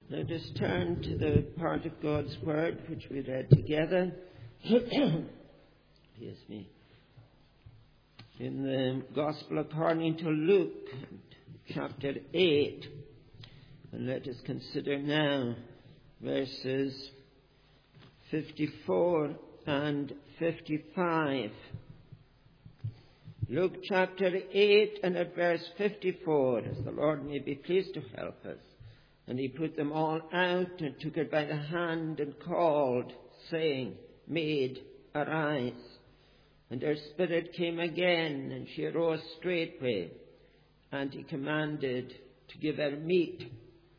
Let us turn to the part of God's Word which we read together. Excuse me. In the Gospel according to Luke, chapter 8. And let us consider now verses 54 and 55. Luke chapter 8 and at verse 54, as the Lord may be pleased to help us. And he put them all out and took her by the hand and called, saying, Maid, arise. And her spirit came again, and she arose straightway. And he commanded to give her meat.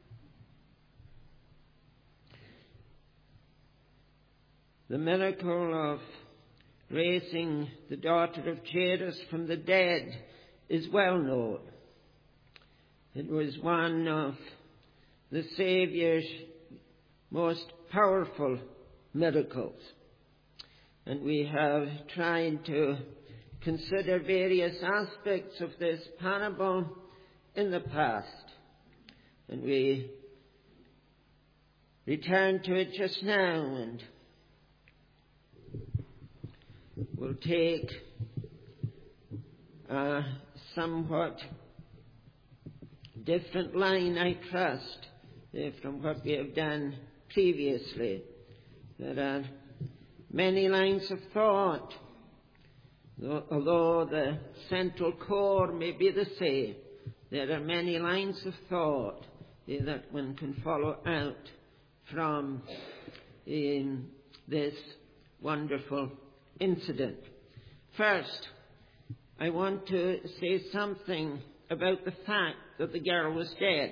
The miracle of raising the daughter of Jairus from the dead is well known. It was one of the Saviour's most powerful miracles. And we have tried to consider various aspects of this parable in the past. And we return to it just now, and we'll take a somewhat different line, I trust, from what we have done previously. There are many lines of thought, although the central core may be the same. There are many lines of thought that one can follow out from this wonderful incident. First, I want to say something about the fact that the girl was dead.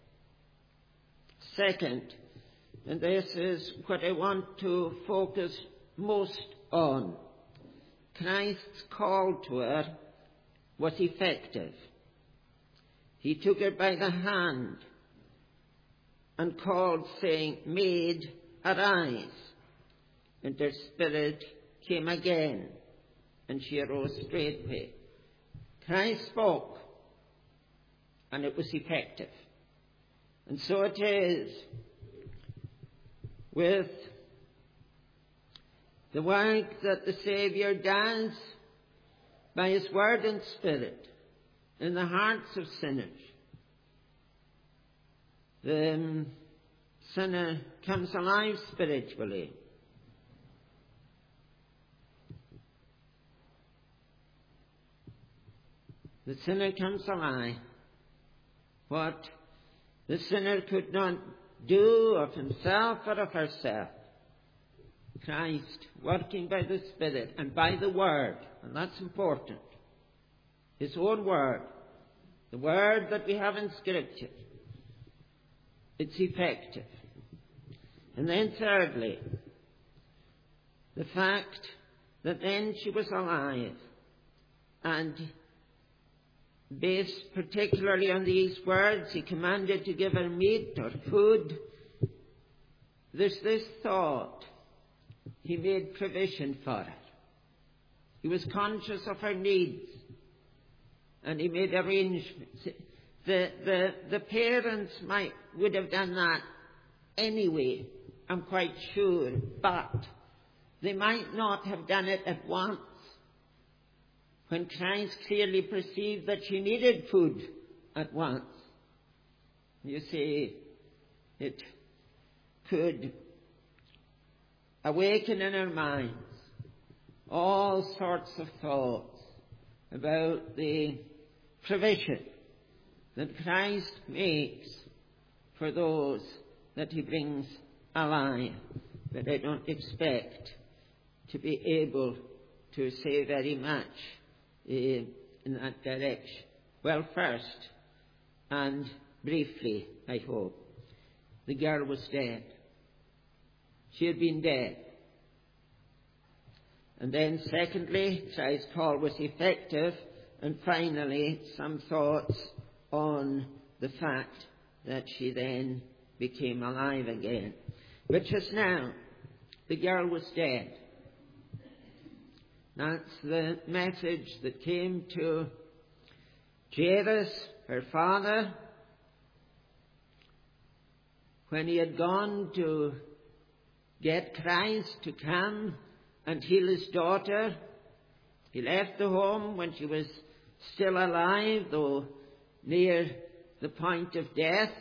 Second, and this is what I want to focus most on, Christ's call to her was effective. He took her by the hand and called, saying, Maid, arise. And her spirit came again, and she arose straightway. Christ spoke, and it was effective. And so it is with the work that the Saviour does by His Word and Spirit in the hearts of sinners. The sinner comes alive spiritually. The sinner comes alive. What the sinner could not do of himself or of herself, Christ, working by the Spirit and by the Word, and that's important, His own Word, the Word that we have in Scripture, it's effective. And then thirdly, the fact that then she was alive, and based particularly on these words, He commanded to give her meat or food. There's this thought. He made provision for her. He was conscious of her needs, and He made arrangements. The parents would have done that anyway, I'm quite sure, but they might not have done it at once. When Christ clearly perceived that she needed food at once. You see, it could awaken in our minds all sorts of thoughts about the provision that Christ makes for those that He brings alive. But I don't expect to be able to say very much in that direction. Well, first, and briefly, I hope, the girl was dead. She had been dead. And then secondly, Christ's call was effective. And finally, some thoughts on the fact that she then became alive again. But just now, the girl was dead. That's the message that came to Jairus, her father, when he had gone to get Christ to come and heal his daughter, he left the home when she was still alive, though near the point of death.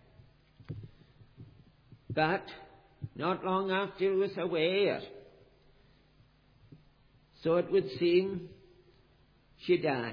But not long after he was away, or so it would seem, she died.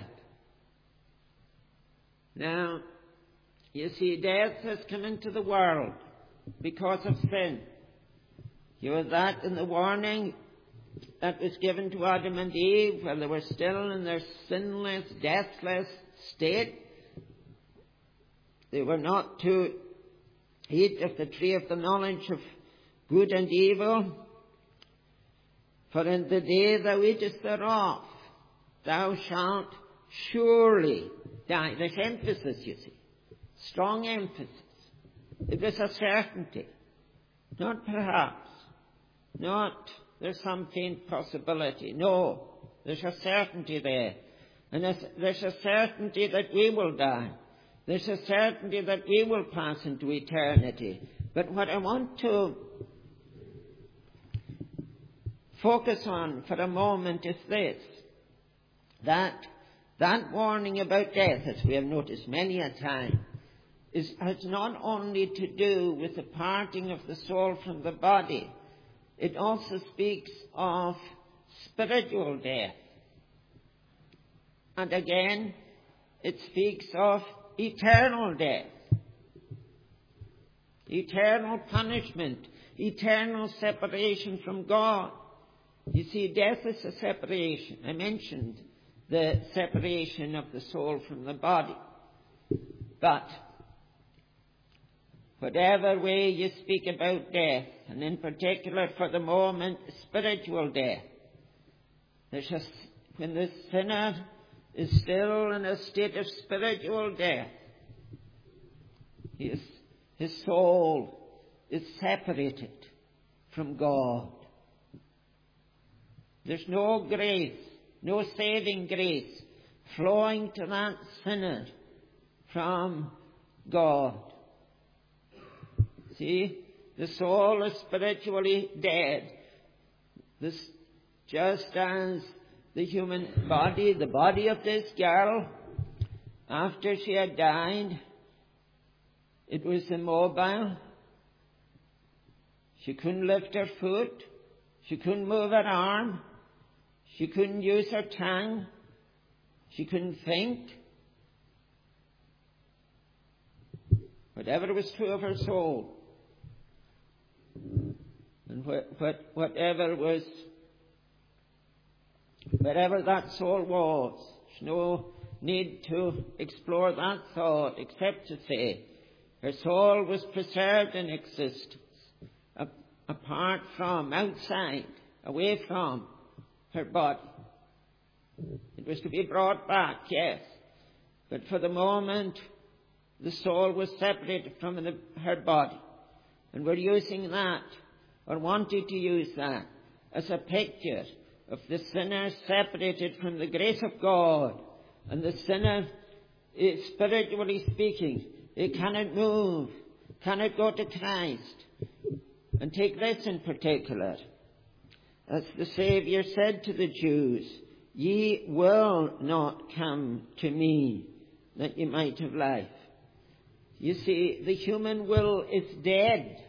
Now, you see, death has come into the world because of sin. You have that in the warning that was given to Adam and Eve while they were still in their sinless, deathless state. They were not to eat of the tree of the knowledge of good and evil. For in the day thou eatest thereof, thou shalt surely die. There's emphasis, you see. Strong emphasis. It was a certainty. Not perhaps. Not there's some faint possibility. No. There's a certainty there. And there's a certainty that we will die. There's a certainty that we will pass into eternity. But what I want to focus on for a moment is this, that warning about death, as we have noticed many a time, has not only to do with the parting of the soul from the body, it also speaks of spiritual death. And again, it speaks of eternal death, eternal punishment, eternal separation from God. You see, death is a separation. I mentioned the separation of the soul from the body. But whatever way you speak about death, and in particular for the moment, spiritual death, when the sinner is still in a state of spiritual death, his soul is separated from God. There's no grace, no saving grace flowing to that sinner from God. See, the soul is spiritually dead. Just as the human body, the body of this girl, after she had died, it was immobile. She couldn't lift her foot. She couldn't move her arm. She couldn't use her tongue. She couldn't think. Whatever was true of her soul, and whatever that soul was, there's no need to explore that thought except to say her soul was preserved in existence, apart from, outside, away from her body. It was to be brought back, yes, but for the moment the soul was separated from her body. And we're using that, or wanting to use that, as a picture of the sinner separated from the grace of God. And the sinner, spiritually speaking, he cannot move, cannot go to Christ. And take this in particular. As the Saviour said to the Jews, ye will not come to me that ye might have life. You see, the human will is dead.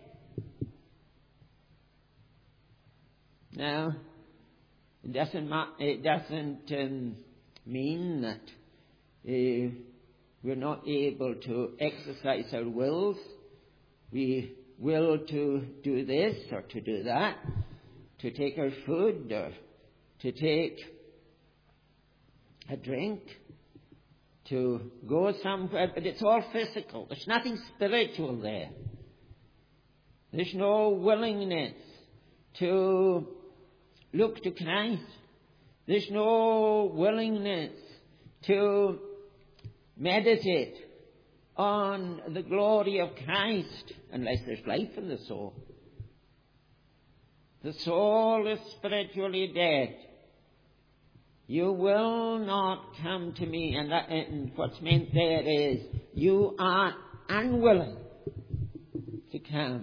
Now, it doesn't mean that we're not able to exercise our wills. We will to do this or to do that, to take our food or to take a drink, to go somewhere, but it's all physical. There's nothing spiritual there. There's no willingness to look to Christ. There's no willingness to meditate on the glory of Christ unless there's life in the soul. The soul is spiritually dead. You will not come to me, and what's meant there is you are unwilling to come.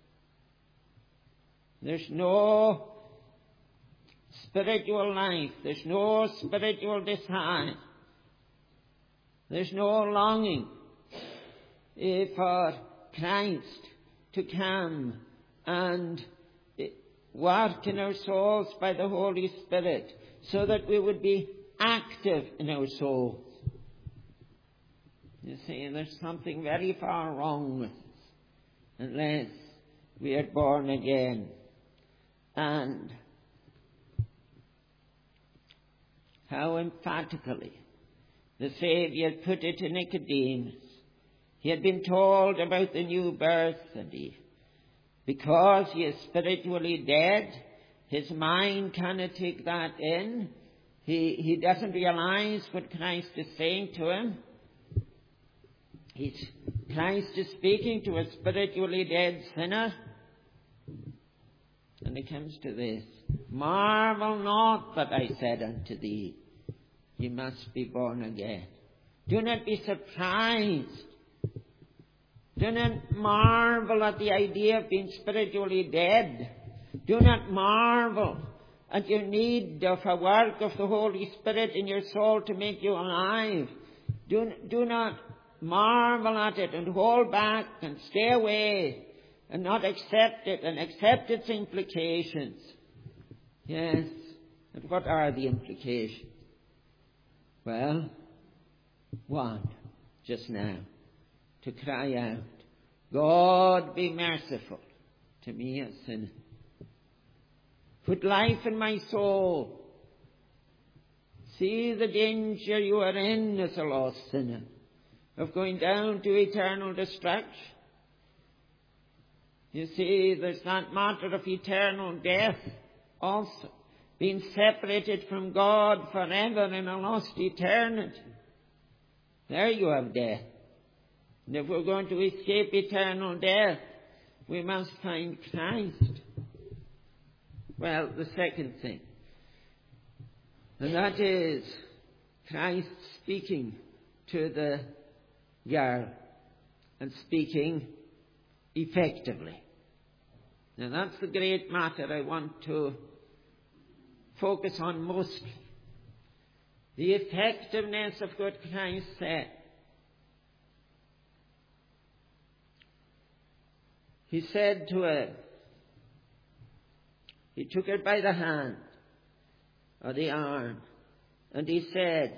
There's no spiritual life. There's no spiritual desire. There's no longing for Christ to come and work in our souls by the Holy Spirit so that we would be active in our souls. You see, there's something very far wrong with us unless we are born again. And how emphatically the Saviour put it to Nicodemus. He had been told about the new birth, and because he is spiritually dead, his mind cannot take that in. He doesn't realize what Christ is saying to him. Christ is speaking to a spiritually dead sinner. And it comes to this: marvel not that I said unto thee, ye must be born again. Do not be surprised. Do not marvel at the idea of being spiritually dead. Do not marvel at your need of a work of the Holy Spirit in your soul to make you alive. Do not marvel at it and hold back and stay away and not accept it and accept its implications. Yes, and what are the implications? Well, one, just now, to cry out, God be merciful to me a sinner. Put life in my soul. See the danger you are in as a lost sinner of going down to eternal destruction. You see, there's that matter of eternal death also, being separated from God forever in a lost eternity. There you have death. And if we're going to escape eternal death, we must find Christ. Well, the second thing, and that is Christ speaking to the girl and speaking effectively. Now that's the great matter I want to focus on mostly. The effectiveness of what Christ said. He said to her, he took her by the hand or the arm, and he said,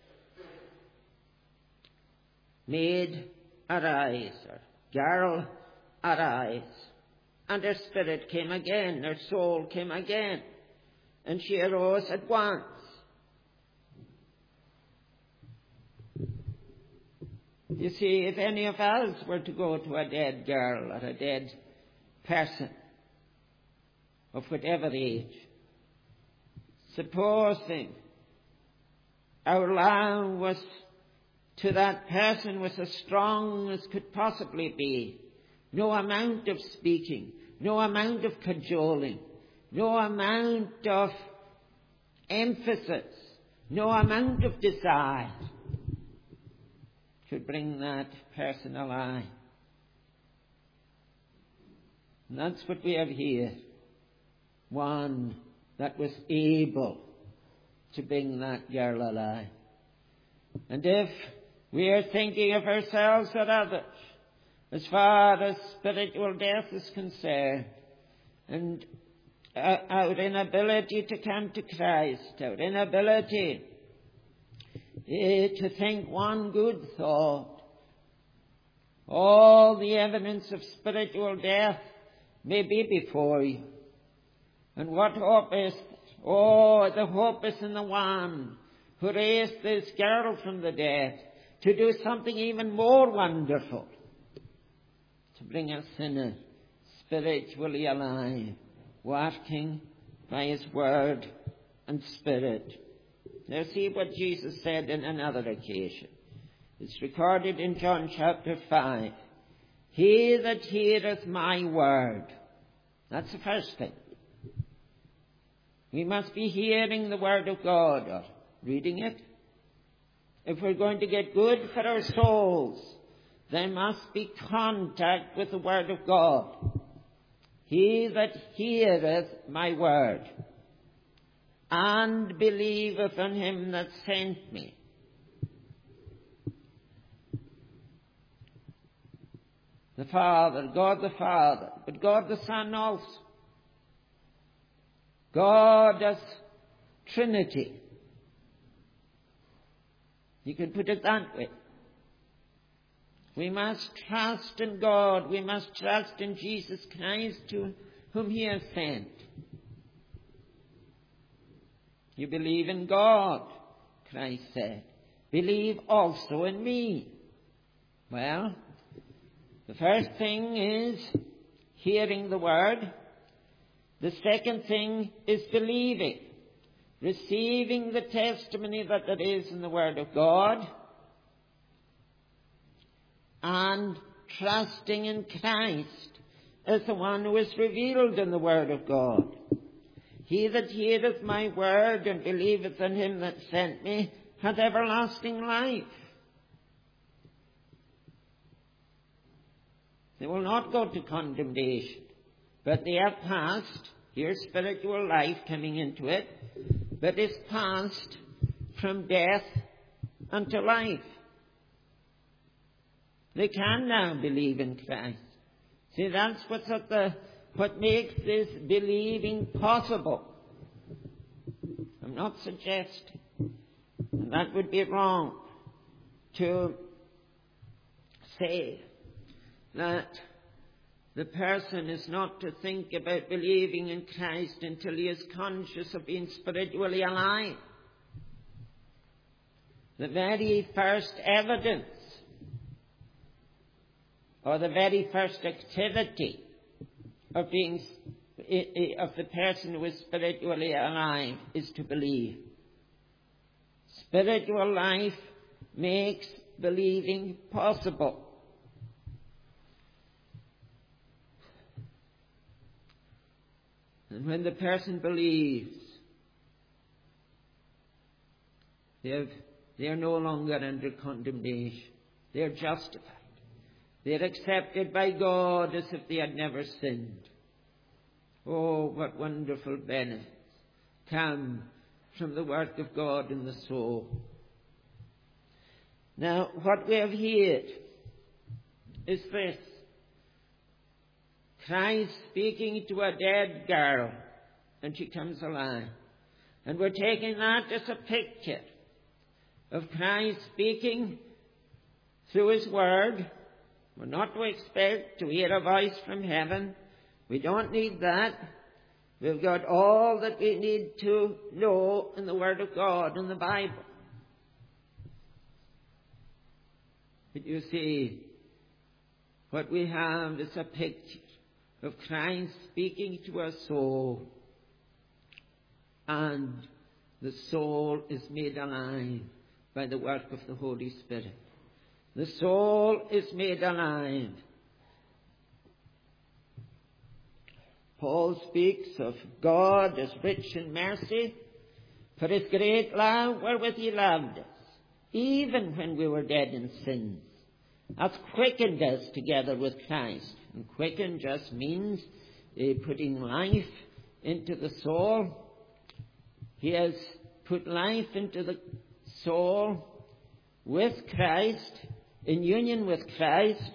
Maid, arise, or girl, arise. And her spirit came again, her soul came again, and she arose at once. You see, if any of us were to go to a dead girl or a dead person of whatever age, supposing our love was to that person was as strong as could possibly be, no amount of speaking, no amount of cajoling, no amount of emphasis, no amount of desire could bring that person alive. And that's what we have here. One that was able to bring that girl alive. And if we are thinking of ourselves or others, as far as spiritual death is concerned, and our inability to come to Christ, our inability to think one good thought, all the evidence of spiritual death may be before you. And what hope is there? Oh, the hope is in the one who raised this girl from the dead to do something even more wonderful, to bring a sinner spiritually alive, working by his word and spirit. Now see what Jesus said on another occasion. It's recorded in John chapter 5. He that heareth my word. That's the first thing. We must be hearing the word of God or reading it. If we're going to get good for our souls, there must be contact with the Word of God. He that heareth my word and believeth on him that sent me. The Father, but God the Son also. God as Trinity. You can put it that way. We must trust in God. We must trust in Jesus Christ, to whom he has sent. You believe in God, Christ said. Believe also in me. Well, the first thing is hearing the word. The second thing is believing. Receiving the testimony that there is in the word of God. And trusting in Christ as the one who is revealed in the word of God. He that heareth my word and believeth on him that sent me hath everlasting life. They will not go to condemnation, but they have passed, here's spiritual life coming into it, but it's passed from death unto life. They can now believe in Christ. See, that's what makes this believing possible. I'm not suggesting, and that would be wrong, to say that the person is not to think about believing in Christ until he is conscious of being spiritually alive. The very first evidence, or the very first activity of the person who is spiritually alive, is to believe. Spiritual life makes believing possible. And when the person believes, they are no longer under condemnation. They are justified. They are accepted by God as if they had never sinned. Oh, what wonderful benefits come from the work of God in the soul. Now, what we have here is this. Christ speaking to a dead girl, and she comes alive. And we're taking that as a picture of Christ speaking through his word. We're not to expect to hear a voice from heaven. We don't need that. We've got all that we need to know in the Word of God, in the Bible. But you see, what we have is a picture of Christ speaking to a soul, and the soul is made alive by the work of the Holy Spirit. The soul is made alive. Paul speaks of God as rich in mercy, for his great love wherewith he loved us, even when we were dead in sins, hath quickened us together with Christ. And quicken just means putting life into the soul. He has put life into the soul with Christ, in union with Christ.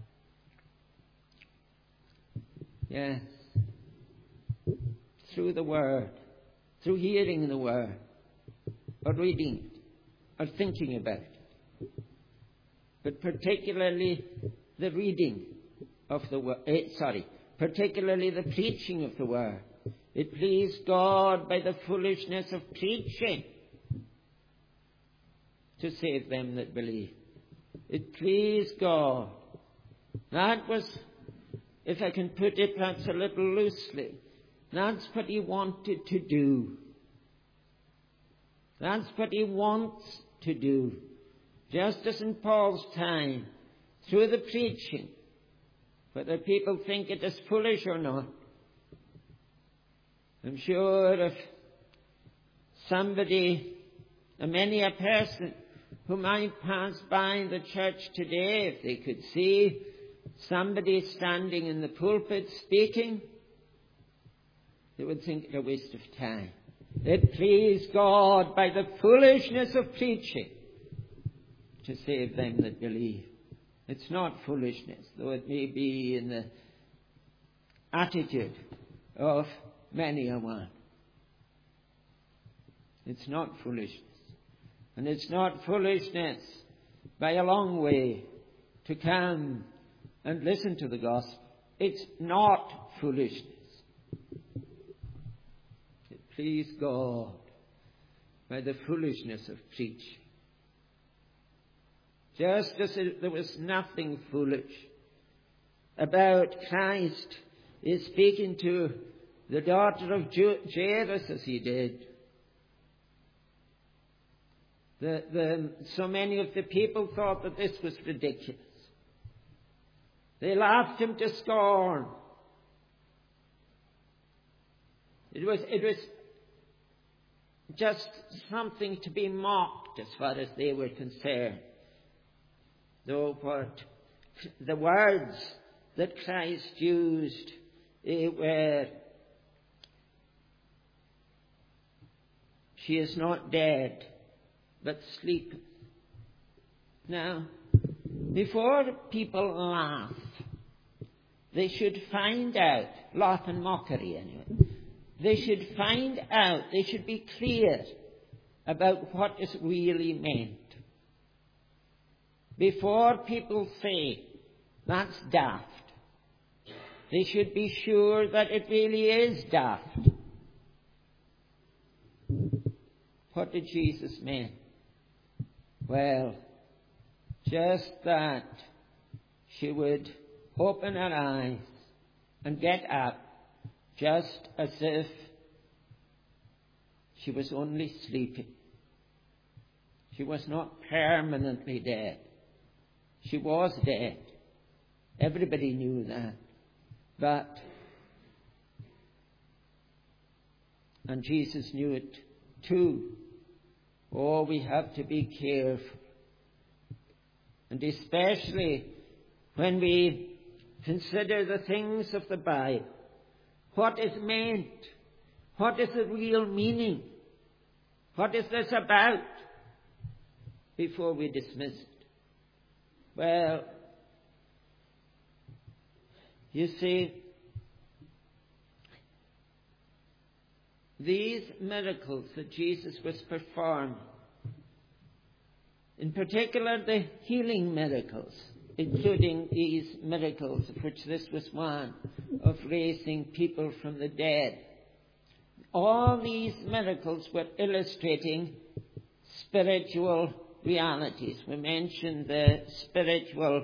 Yes. Through the Word, through hearing the Word, or reading it, or thinking about it. But particularly the reading of the Word, particularly the preaching of the Word. It pleased God by the foolishness of preaching to save them that believe. It pleased God. That was, if I can put it perhaps a little loosely, that's what he wanted to do. That's what he wants to do. Just as in Paul's time, through the preaching, whether people think it is foolish or not. I'm sure if somebody, many a person who might pass by the church today, if they could see somebody standing in the pulpit speaking, they would think it a waste of time. It pleased God by the foolishness of preaching to save them that believe. It's not foolishness, though it may be in the attitude of many a one. It's not foolishness. And it's not foolishness by a long way to come and listen to the gospel. It's not foolishness. It pleased God by the foolishness of preaching. Just as there was nothing foolish about Christ is speaking to the daughter of Jairus as he did. So many of the people thought that this was ridiculous. They laughed him to scorn. It was just something to be mocked as far as they were concerned. Though what the words that Christ used were, "She is not dead, but sleepeth." Now, before people laugh, they should find out, laugh and mockery anyway, they should find out, they should be clear about what is really meant. Before people say, "That's daft," they should be sure that it really is daft. What did Jesus mean? Well, just that she would open her eyes and get up just as if she was only sleeping. She was not permanently dead. She was dead. Everybody knew that. And Jesus knew it too. Oh, we have to be careful. And especially when we consider the things of the Bible. What is meant? What is the real meaning? What is this about? Before we dismiss it. Well, you see, these miracles that Jesus was performing, in particular the healing miracles, including these miracles, of which this was one, of raising people from the dead. All these miracles were illustrating spiritual realities. We mentioned the spiritual,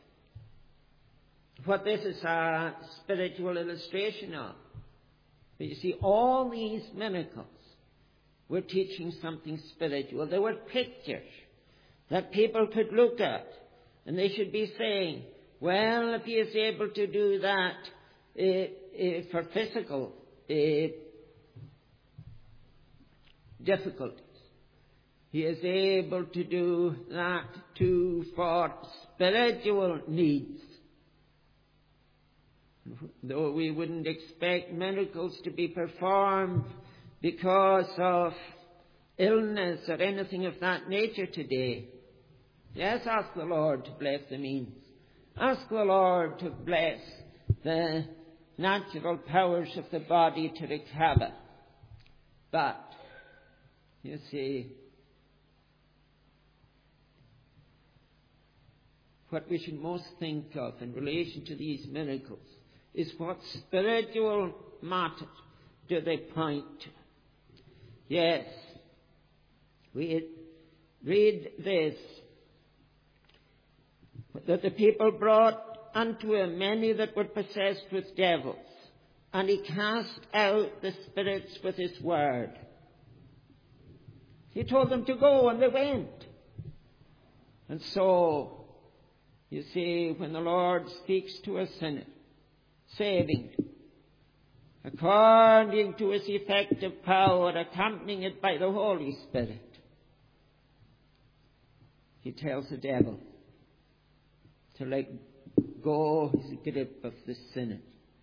what this is a spiritual illustration of. But you see, all these miracles were teaching something spiritual. They were pictures that people could look at, and they should be saying, well, if he is able to do that for physical difficulties, he is able to do that too for spiritual needs. Though we wouldn't expect miracles to be performed because of illness or anything of that nature today. Yes, ask the Lord to bless the means. Ask the Lord to bless the natural powers of the body to recover. But, you see, what we should most think of in relation to these miracles is what spiritual matters do they point to. Yes, we read this, that the people brought unto him many that were possessed with devils, and he cast out the spirits with his word. He told them to go, and they went. And so, you see, when the Lord speaks to a sinner, saving him, according to his effective power, accompanying it by the Holy Spirit, he tells the devil to let go his grip of the sinner.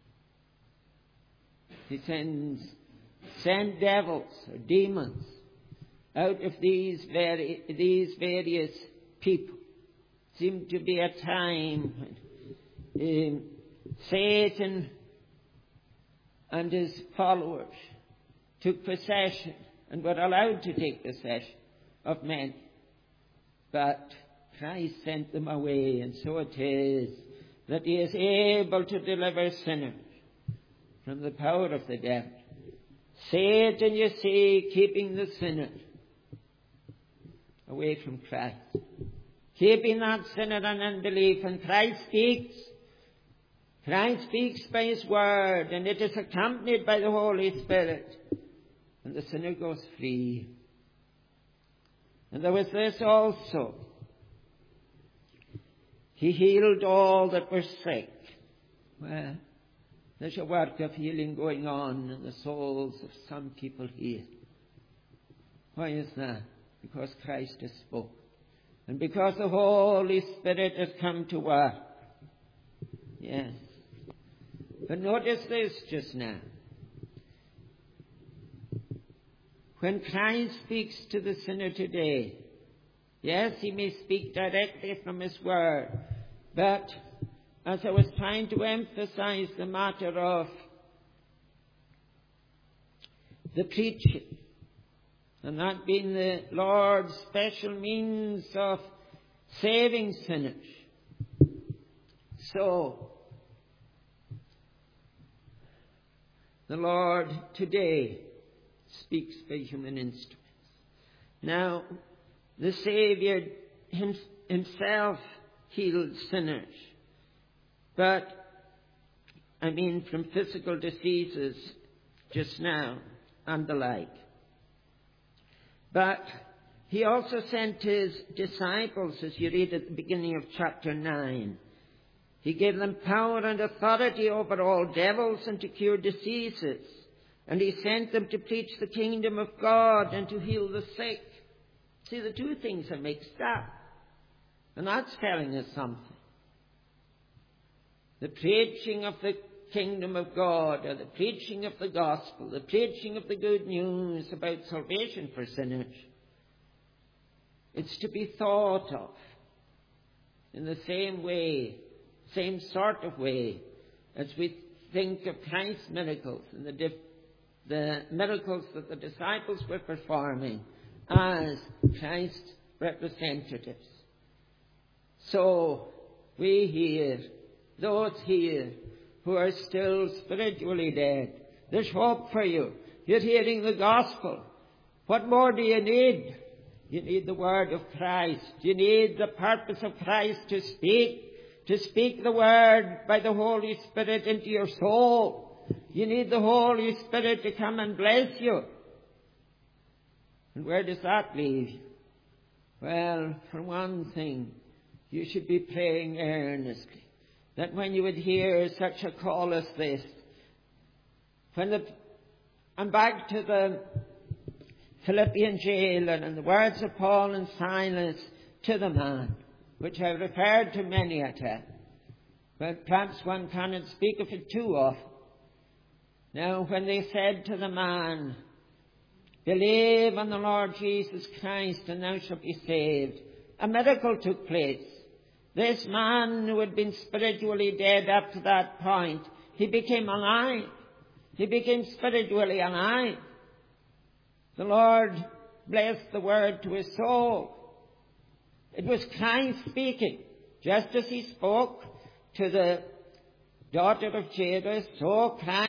He send devils or demons out of these various people. Seemed to be a time when Satan and his followers took possession and were allowed to take possession of men. But Christ sent them away, and so it is that he is able to deliver sinners from the power of the devil. Satan, you see, keeping the sinner away from Christ. Keeping that sinner in unbelief. And Christ speaks. Christ speaks by his word, and it is accompanied by the Holy Spirit. And the sinner goes free. And there was this also. He healed all that were sick. Well, there's a work of healing going on in the souls of some people here. Why is that? Because Christ has spoken. And because the Holy Spirit has come to work. Yes. But notice this just now. When Christ speaks to the sinner today, yes, he may speak directly from his word, but as I was trying to emphasize the matter of the preaching, and that being the Lord's special means of saving sinners. So, the Lord today speaks by human instruments. Now, the Saviour himself healed sinners, but, from physical diseases just now and the like. But he also sent his disciples, as you read at the beginning of chapter 9. He gave them power and authority over all devils and to cure diseases. And he sent them to preach the kingdom of God and to heal the sick. See, the two things are mixed up. And that's telling us something. The preaching of the kingdom of God, or the preaching of the gospel, the preaching of the good news about salvation for sinners, it's to be thought of in the same way, same sort of way, as we think of Christ's miracles and the miracles that the disciples were performing as Christ's representatives. So, we here, those here who are still spiritually dead, there's hope for you. You're hearing the gospel. What more do you need? You need the word of Christ. You need the purpose of Christ to speak the word by the Holy Spirit into your soul. You need the Holy Spirit to come and bless you. And where does that leave you? Well, for one thing, you should be praying earnestly that when you would hear such a call as this, and back to the Philippian jailer and the words of Paul and Silas to the man, which I've referred to many a time, but perhaps one cannot speak of it too often. Now, when they said to the man, "Believe on the Lord Jesus Christ and thou shalt be saved," a miracle took place. This man who had been spiritually dead up to that point, he became alive. He became spiritually alive. The Lord blessed the word to his soul. It was Christ speaking. Just as he spoke to the daughter of Jairus, so Christ